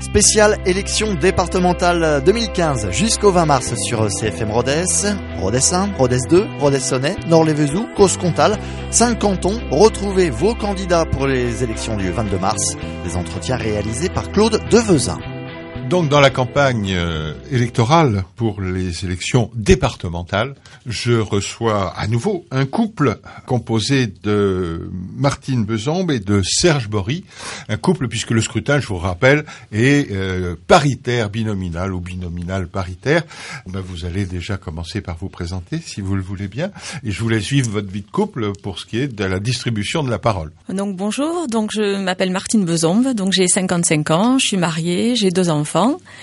Spéciale élection départementale 2015 jusqu'au 20 mars sur CFM Rodez. Rodez 1, Rodez 2, Rodez-Sonnet, Nord-les-Vezous, Causse-Comtal. 5 cantons. Retrouvez vos candidats pour les élections du 22 mars. Des entretiens réalisés par Claude Devezin. Donc dans la campagne électorale pour les élections départementales, je reçois à nouveau un couple composé de Martine Bezombe et de Serge Bory. Un couple puisque le scrutin, je vous rappelle, est paritaire binominal ou binominal paritaire. Vous allez déjà commencer par vous présenter si vous le voulez bien. Et je vous laisse suivre votre vie de couple pour ce qui est de la distribution de la parole. Donc bonjour, je m'appelle Martine Bezombe, j'ai 55 ans, je suis mariée, j'ai 2 enfants.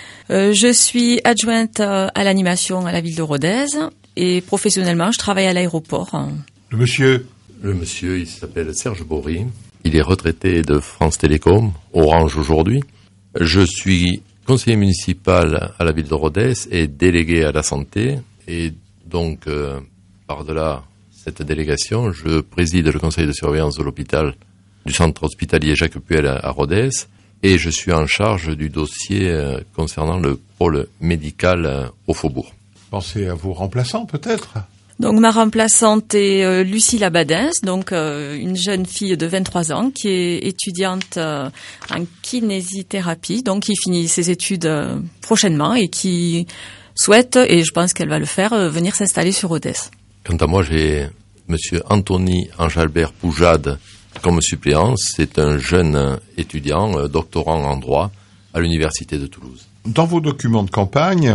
Je suis adjointe à l'animation à la ville de Rodez et professionnellement, je travaille à l'aéroport. Le monsieur, il s'appelle Serge Bory. Il est retraité de France Télécom, Orange aujourd'hui. Je suis conseiller municipal à la ville de Rodez et délégué à la santé. Et donc, par-delà cette délégation, je préside le conseil de surveillance de l'hôpital du centre hospitalier Jacques Puel à Rodez. Et je suis en charge du dossier concernant le pôle médical au Faubourg. Pensez à vos remplaçants peut-être ? Donc ma remplaçante est Lucie Labadens, une jeune fille de 23 ans qui est étudiante en kinésithérapie, qui finit ses études prochainement et qui souhaite, et je pense qu'elle va le faire, venir s'installer sur Rodez. Quant à moi, j'ai monsieur Anthony Ange-Albert Poujade comme suppléant. C'est un jeune étudiant, doctorant en droit à l'université de Toulouse. Dans vos documents de campagne,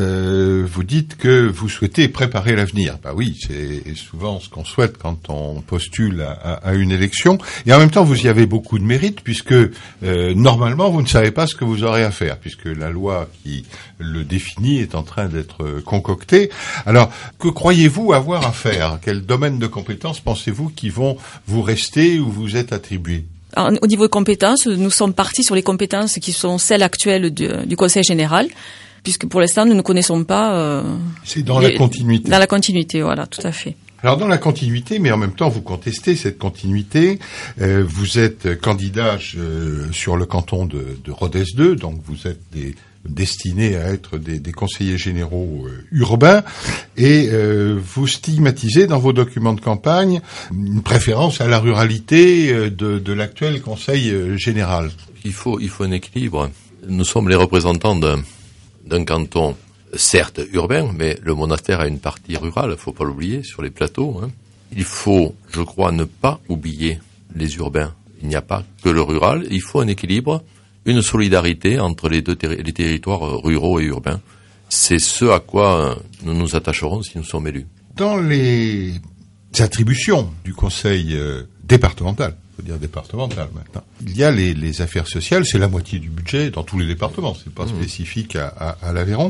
vous dites que vous souhaitez préparer l'avenir. Oui, c'est souvent ce qu'on souhaite quand on postule à une élection. Et en même temps, vous y avez beaucoup de mérite puisque normalement, vous ne savez pas ce que vous aurez à faire puisque la loi qui le définit est en train d'être concoctée. Alors, que croyez-vous avoir à faire ? Quel domaine de compétences pensez-vous qui vont vous rester ou vous être attribués ? Au niveau de compétences, nous sommes partis sur les compétences qui sont celles actuelles du Conseil général. Puisque pour l'instant, nous ne connaissons pas... C'est dans la continuité. Dans la continuité, voilà, tout à fait. Alors dans la continuité, mais en même temps, vous contestez cette continuité. Vous êtes candidat sur le canton de Rodez 2, donc vous êtes destinés à être des conseillers généraux urbains, et vous stigmatisez dans vos documents de campagne une préférence à la ruralité de l'actuel conseil général. Il faut un équilibre. Nous sommes les représentants d'un canton, certes urbain, mais le monastère a une partie rurale, il faut pas l'oublier, sur les plateaux. Il faut, je crois, ne pas oublier les urbains. Il n'y a pas que le rural, il faut un équilibre, une solidarité entre les territoires ruraux et urbains. C'est ce à quoi nous nous attacherons si nous sommes élus. Dans les attributions du conseil départemental, faut dire départemental maintenant. Il y a les affaires sociales, c'est la moitié du budget dans tous les départements, c'est pas spécifique à l'Aveyron.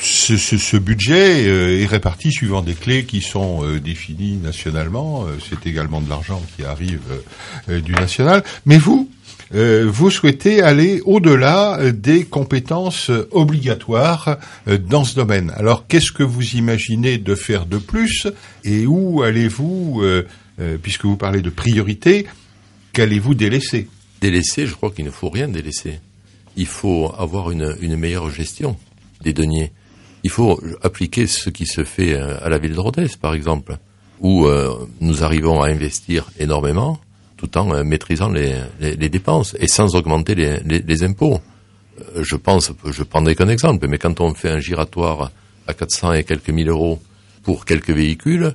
Ce budget est réparti suivant des clés qui sont définies nationalement, c'est également de l'argent qui arrive du national, mais vous souhaitez aller au-delà des compétences obligatoires dans ce domaine. Alors qu'est-ce que vous imaginez de faire de plus et où allez-vous, puisque vous parlez de priorité, qu'allez-vous délaisser ? Délaisser, je crois qu'il ne faut rien délaisser. Il faut avoir une meilleure gestion des deniers. Il faut appliquer ce qui se fait à la ville de Rodez, par exemple, où nous arrivons à investir énormément tout en maîtrisant les dépenses et sans augmenter les impôts. Je prendrai qu'un exemple, mais quand on fait un giratoire à 400 et quelques mille euros pour quelques véhicules,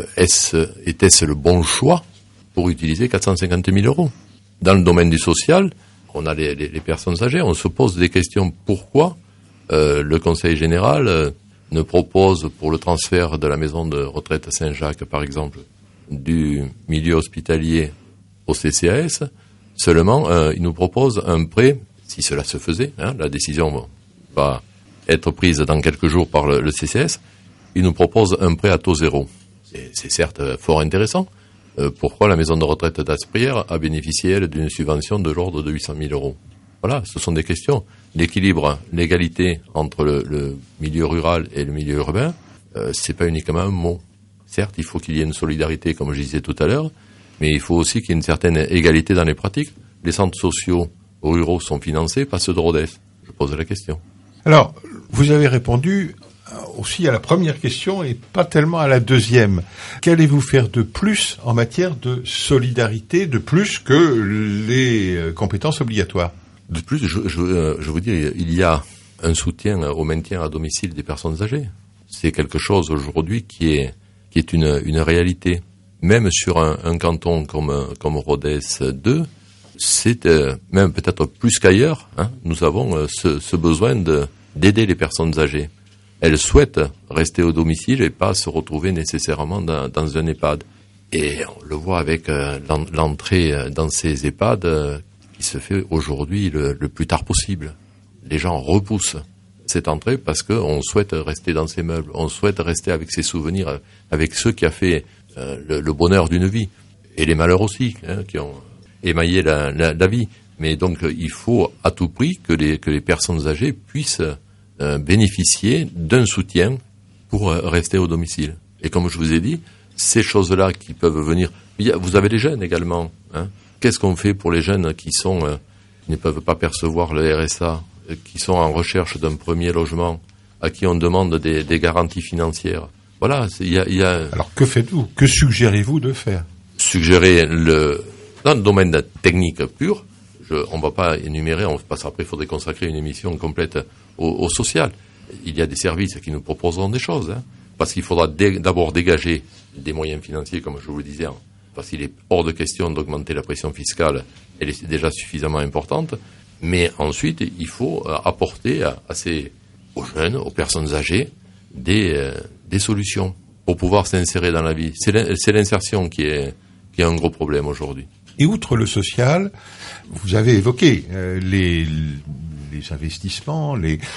était-ce le bon choix pour utiliser 450 000 euros. Dans le domaine du social, on a les personnes âgées, on se pose des questions. Pourquoi le Conseil général ne propose pour le transfert de la maison de retraite à Saint-Jacques, par exemple, du milieu hospitalier au CCAS, seulement il nous propose un prêt, si cela se faisait, la décision va être prise dans quelques jours par le CCAS, il nous propose un prêt à taux zéro. C'est certes fort intéressant. Pourquoi la maison de retraite d'Asprières a bénéficié, elle, d'une subvention de l'ordre de 800 000 euros ? Voilà, ce sont des questions. L'équilibre, l'égalité entre le milieu rural et le milieu urbain, c'est pas uniquement un mot. Certes, il faut qu'il y ait une solidarité, comme je disais tout à l'heure, mais il faut aussi qu'il y ait une certaine égalité dans les pratiques. Les centres sociaux ruraux sont financés par ceux de Rodez. pose la question. Alors, vous avez répondu aussi à la première question et pas tellement à la deuxième. Qu'allez-vous faire de plus en matière de solidarité, de plus que les compétences obligatoires? De plus, je vous dis, il y a un soutien au maintien à domicile des personnes âgées. C'est quelque chose aujourd'hui qui est une réalité. Même sur un canton comme Rodez 2, c'est même peut-être plus qu'ailleurs, nous avons ce besoin d'aider les personnes âgées. Elles souhaitent rester au domicile et pas se retrouver nécessairement dans un EHPAD. Et on le voit avec l'entrée dans ces EHPAD qui se fait aujourd'hui le plus tard possible. Les gens repoussent cette entrée parce qu'on souhaite rester dans ces meubles, on souhaite rester avec ses souvenirs, avec ceux qui a fait le bonheur d'une vie, et les malheurs aussi, qui ont émaillé la vie. Mais donc il faut à tout prix que les personnes âgées puissent bénéficier d'un soutien pour rester au domicile. Et comme je vous ai dit, ces choses-là qui peuvent venir... Vous avez les jeunes également. Qu'est-ce qu'on fait pour les jeunes qui ne peuvent pas percevoir le RSA, qui sont en recherche d'un premier logement, à qui on demande des garanties financières? Voilà, il y a... Alors que faites-vous? Que suggérez-vous de faire? Suggérer dans le domaine technique pur, on ne va pas énumérer, parce qu'après il faudrait consacrer une émission complète au social. Il y a des services qui nous proposeront des choses, parce qu'il faudra d'abord dégager des moyens financiers, comme je vous le disais, parce qu'il est hors de question d'augmenter la pression fiscale, elle est déjà suffisamment importante, mais ensuite il faut apporter aux jeunes, aux personnes âgées, des solutions pour pouvoir s'insérer dans la vie. C'est l'insertion qui est un gros problème aujourd'hui. Et outre le social, vous avez évoqué les investissements,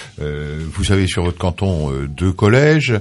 vous avez sur votre canton 2 collèges,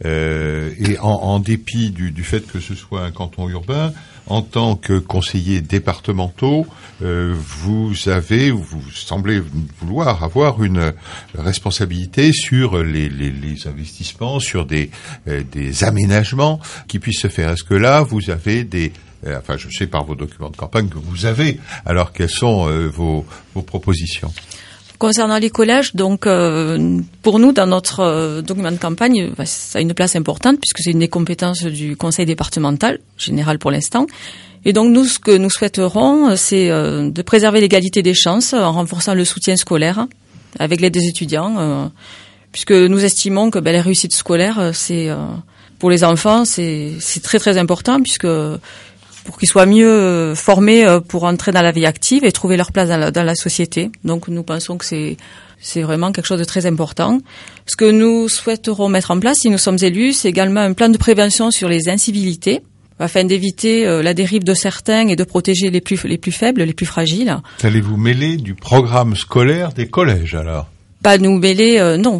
et en dépit du fait que ce soit un canton urbain, en tant que conseiller départementaux, vous semblez vouloir avoir une responsabilité sur les investissements, sur des aménagements qui puissent se faire. Est-ce que là, vous avez je sais par vos documents de campagne que vous avez, alors quelles sont vos propositions? Concernant les collèges, donc pour nous, dans notre document de campagne, ça a une place importante puisque c'est une des compétences du conseil départemental, général pour l'instant. Et donc nous, ce que nous souhaiterons, c'est de préserver l'égalité des chances en renforçant le soutien scolaire avec l'aide des étudiants, puisque nous estimons que la réussite scolaire, c'est pour les enfants, c'est très très important puisque pour qu'ils soient mieux formés pour entrer dans la vie active et trouver leur place dans la société. Donc nous pensons que c'est vraiment quelque chose de très important. Ce que nous souhaiterons mettre en place, si nous sommes élus, c'est également un plan de prévention sur les incivilités, afin d'éviter la dérive de certains et de protéger les plus faibles, les plus fragiles. Allez-vous mêler du programme scolaire des collèges alors? Pas nous mêler, non,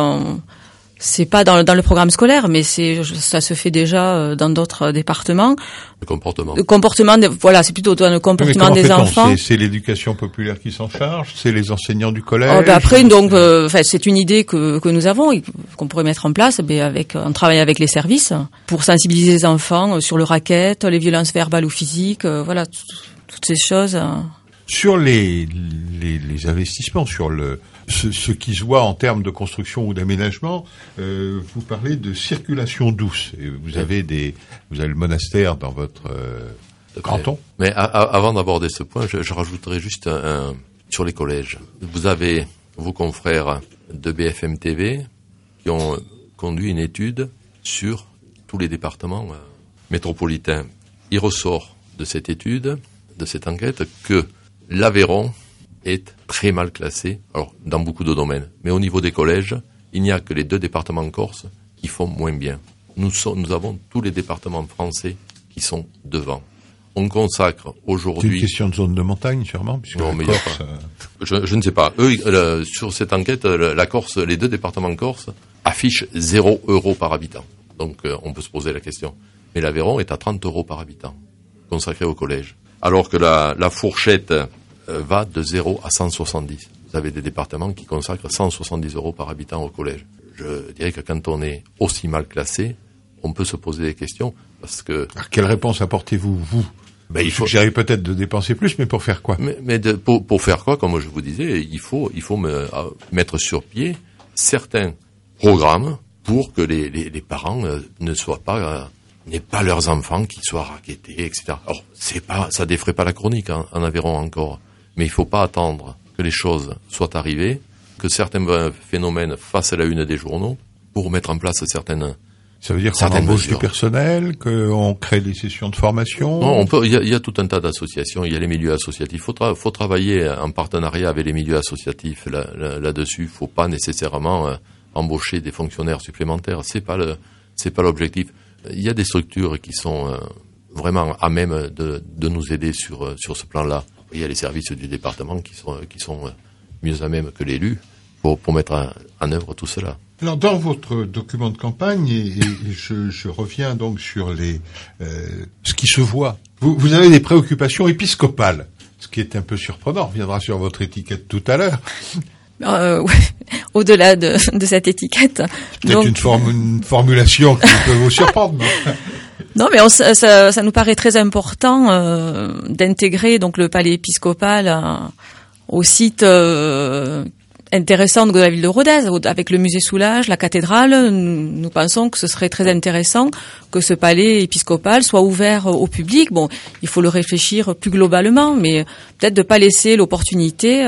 c'est pas dans le programme scolaire, mais ça se fait déjà dans d'autres départements. Le comportement. Voilà, c'est plutôt dans le comportement des enfants. C'est l'éducation populaire qui s'en charge, c'est les enseignants du collège. Après, donc, c'est une idée que nous avons, qu'on pourrait mettre en place, en travaillant avec les services, pour sensibiliser les enfants sur le racket, les violences verbales ou physiques, voilà, toutes ces choses. Sur les investissements, sur ce qui se voit en termes de construction ou d'aménagement, vous parlez de circulation douce. Et vous avez le monastère dans votre canton. Mais avant d'aborder ce point, je rajouterai juste sur les collèges. Vous avez vos confrères de BFM TV qui ont conduit une étude sur tous les départements métropolitains. Il ressort de cette étude, de cette enquête, que l'Aveyron est très mal classé, alors dans beaucoup de domaines. Mais au niveau des collèges, il n'y a que les 2 départements corse qui font moins bien. Nous avons tous les départements français qui sont devant. On consacre aujourd'hui... C'est une question de zone de montagne, sûrement, puisque non, mais Corse... Je ne sais pas. Eux, sur cette enquête, la Corse, les 2 départements corse affichent 0 € par habitant. Donc, on peut se poser la question. Mais l'Aveyron est à 30 € par habitant, consacré au collège. Alors que la fourchette va de 0 à 170. Vous avez des départements qui consacrent 170 € par habitant au collège. Je dirais que quand on est aussi mal classé, on peut se poser des questions parce que... Alors, quelle réponse apportez-vous, vous, Il suggérait peut-être de dépenser plus, mais pour faire quoi? Pour faire quoi? Comme je vous disais, il faut mettre sur pied certains programmes pour que les parents n'aient pas leurs enfants qui soient rackettés, etc. Alors, ça défraie pas la chronique, en Aveyron encore. Mais il faut pas attendre que les choses soient arrivées, que certains phénomènes fassent la une des journaux pour mettre en place certaines. Ça veut dire qu'on embauche du personnel, qu'on crée des sessions de formation? Non, il y a tout un tas d'associations, il y a les milieux associatifs. Faut travailler en partenariat avec les milieux associatifs là-dessus. Faut pas nécessairement embaucher des fonctionnaires supplémentaires. C'est pas l'objectif. Il y a des structures qui sont vraiment à même de nous aider sur ce plan-là. Il y a les services du département qui sont mieux à même que l'élu pour mettre en œuvre tout cela. Alors, dans votre document de campagne, et je reviens donc sur ce qui se voit, vous avez des préoccupations épiscopales, ce qui est un peu surprenant. On reviendra sur votre étiquette tout à l'heure. Ouais. Au-delà de cette étiquette. Peut-être une formulation qui peut vous surprendre, non? Non, mais ça nous paraît très important d'intégrer donc le palais épiscopal au site intéressant de la ville de Rodez, avec le musée Soulages, la cathédrale. Nous pensons que ce serait très intéressant que ce palais épiscopal soit ouvert au public. Bon, il faut le réfléchir plus globalement, mais peut-être de pas laisser l'opportunité,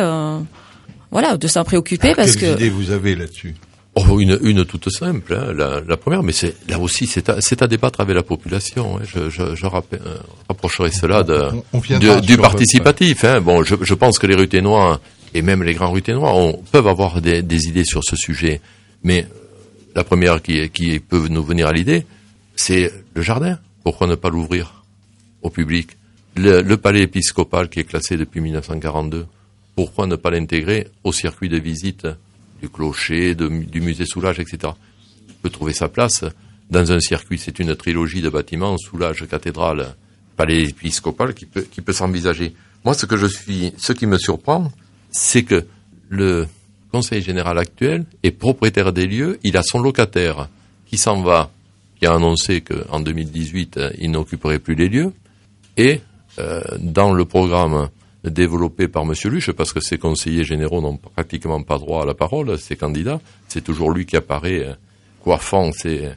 de s'en préoccuper. Parce quelles idées vous avez là-dessus? Une toute simple, hein, la première, mais là aussi c'est à débattre avec la population. Hein. Je rapprocherai cela du participatif. Hein. Bon, je pense que les Ruthénois et même les grands Ruthénois peuvent avoir des idées sur ce sujet, mais la première qui peut nous venir à l'idée, c'est le jardin. Pourquoi ne pas l'ouvrir au public? Le palais épiscopal qui est classé depuis 1942, pourquoi ne pas l'intégrer au circuit de visite du clocher, du musée Soulages, etc. Il peut trouver sa place dans un circuit. C'est une trilogie de bâtiments, Soulages, cathédrale, palais épiscopal, qui peut s'envisager. Moi, ce qui me surprend, c'est que le conseil général actuel est propriétaire des lieux. Il a son locataire qui s'en va, qui a annoncé qu'en 2018, il n'occuperait plus les lieux. Et dans le programme développé par Monsieur Luche, parce que ses conseillers généraux n'ont pratiquement pas droit à la parole, ses candidats, c'est toujours lui qui apparaît coiffant ses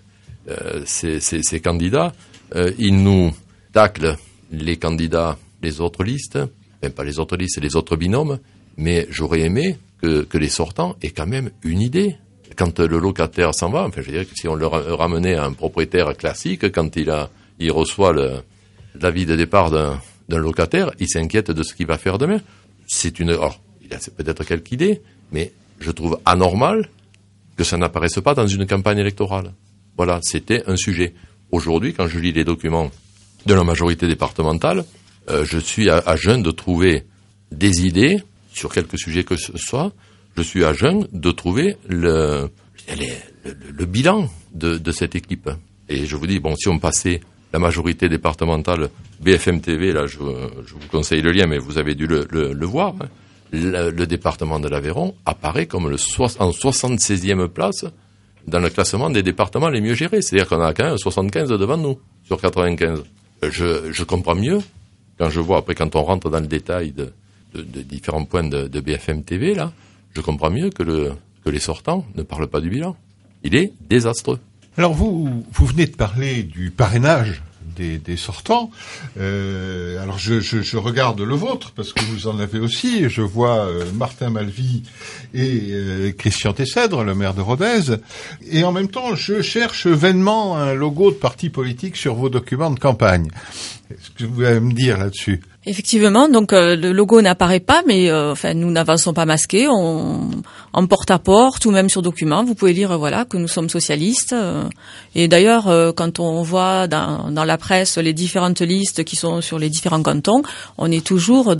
candidats. Il nous tacle les candidats, les autres listes, même pas les autres listes, les autres binômes, mais j'aurais aimé que les sortants aient quand même une idée. Quand le locataire s'en va, je dirais que si on le ramenait à un propriétaire classique, quand il reçoit l'avis de départ d'un locataire, il s'inquiète de ce qu'il va faire demain. Il a peut-être quelque idée, mais je trouve anormal que ça n'apparaisse pas dans une campagne électorale. Voilà, c'était un sujet. Aujourd'hui, quand je lis les documents de la majorité départementale, je suis à jeun de trouver des idées sur quelque sujet que ce soit. Je suis à jeun de trouver le bilan de cette équipe. Et je vous dis, si on passait la majorité départementale BFM TV, là, je vous conseille le lien, mais vous avez dû le voir, hein. Le département de l'Aveyron apparaît comme en 76e place dans le classement des départements les mieux gérés. C'est-à-dire qu'on a quand même 75 devant nous, sur 95. Je comprends mieux, quand on rentre dans le détail de différents points de BFM TV, là, je comprends mieux que les sortants ne parlent pas du bilan. Il est désastreux. Alors vous venez de parler du parrainage des sortants. Alors je regarde le vôtre parce que vous en avez aussi. Je vois Martin Malvy et Christian Tessèdre, le maire de Rodez. Et en même temps, je cherche vainement un logo de parti politique sur vos documents de campagne. Est-ce que vous allez me dire là-dessus? Effectivement, donc le logo n'apparaît pas, mais nous n'avançons pas masqués, en porte-à-porte ou même sur document, vous pouvez lire que nous sommes socialistes. Et d'ailleurs, quand on voit dans la presse les différentes listes qui sont sur les différents cantons, on est toujours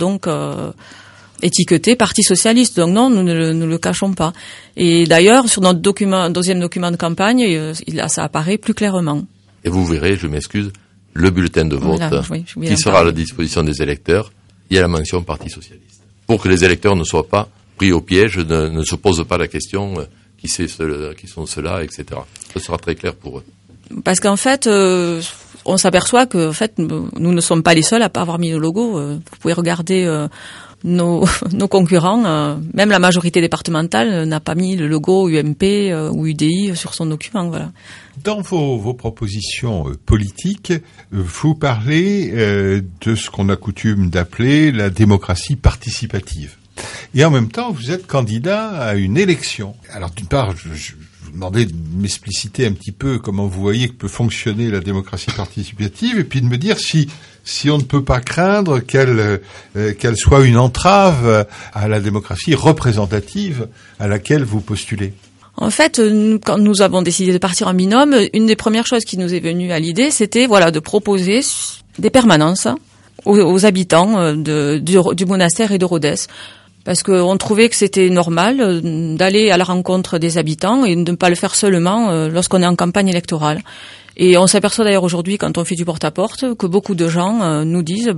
étiqueté Parti socialiste. Donc non, nous ne le cachons pas. Et d'ailleurs, sur notre deuxième document de campagne, ça apparaît plus clairement. Et vous verrez, je m'excuse, le bulletin de vote qui sera à la disposition des électeurs, il y a la mention Parti socialiste. Pour que les électeurs ne soient pas pris au piège, ne se posent pas la question qui sont ceux-là, etc. Ce sera très clair pour eux. Parce qu'en fait, on s'aperçoit que, en fait, nous ne sommes pas les seuls à pas avoir mis le logo. Vous pouvez regarder nos concurrents, même la majorité départementale n'a pas mis le logo UMP ou UDI sur son document. Voilà. Dans vos propositions politiques, vous parlez de ce qu'on a coutume d'appeler la démocratie participative. Et en même temps, vous êtes candidat à une élection. Alors d'une part, je vous demandais de m'expliciter un petit peu comment vous voyez que peut fonctionner la démocratie participative, et puis de me dire si on ne peut pas craindre qu'elle soit une entrave à la démocratie représentative à laquelle vous postulez. En fait, quand nous avons décidé de partir en binôme, une des premières choses qui nous est venue à l'idée, c'était de proposer des permanences aux habitants du monastère et de Rodez. Parce qu'on trouvait que c'était normal d'aller à la rencontre des habitants et de ne pas le faire seulement lorsqu'on est en campagne électorale. Et on s'aperçoit d'ailleurs aujourd'hui, quand on fait du porte-à-porte, que beaucoup de gens nous disent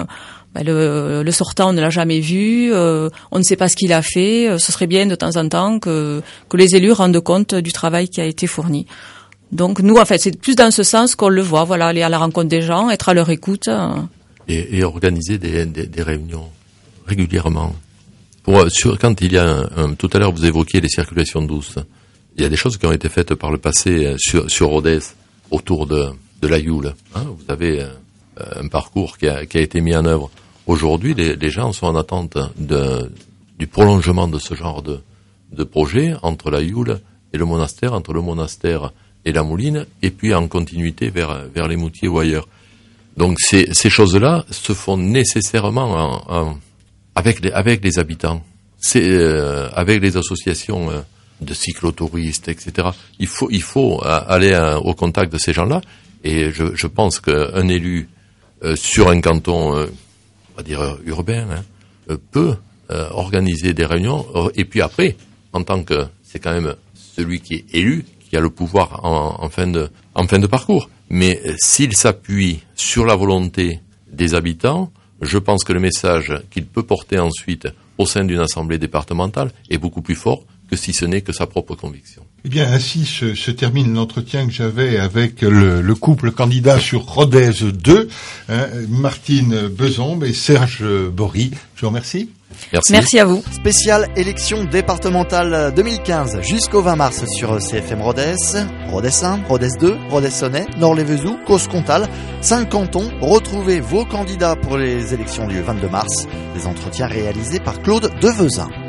le sortant, on ne l'a jamais vu, on ne sait pas ce qu'il a fait, ce serait bien de temps en temps que les élus rendent compte du travail qui a été fourni. Donc nous, en fait, c'est plus dans ce sens qu'on le voit, aller à la rencontre des gens, être à leur écoute. Et organiser des réunions régulièrement. Quand il y a tout à l'heure vous évoquiez les circulations douces, il y a des choses qui ont été faites par le passé sur Rodez autour de la Yule. Vous avez un parcours qui a été mis en œuvre. Aujourd'hui, les gens sont en attente du prolongement de ce genre de projet entre la Yule et le monastère, entre le monastère et la Mouline, et puis en continuité vers les Moutiers ou ailleurs. Donc ces choses-là se font nécessairement avec les habitants, avec les associations de cyclotouristes, etc. Il faut aller au contact de ces gens-là, et je pense qu'un élu sur un canton, on va dire urbain, peut organiser des réunions, et puis après, en tant que c'est quand même celui qui est élu qui a le pouvoir en fin de parcours. Mais s'il s'appuie sur la volonté des habitants, je pense que le message qu'il peut porter ensuite au sein d'une assemblée départementale est beaucoup plus fort que si ce n'est que sa propre conviction. Eh bien, ainsi se termine l'entretien que j'avais avec le couple candidat sur Rodez 2, Martine Bezombe et Serge Bory. Je vous remercie. Merci à vous. Spéciale élection départementale 2015 jusqu'au 20 mars sur CFM Rodez. Rodez 1, Rodez 2, Rodez-Sonnet, Nord-les-Vezoux, Causse-Comtal. 5 cantons. Retrouvez vos candidats pour les élections du 22 mars. Des entretiens réalisés par Claude Devezin.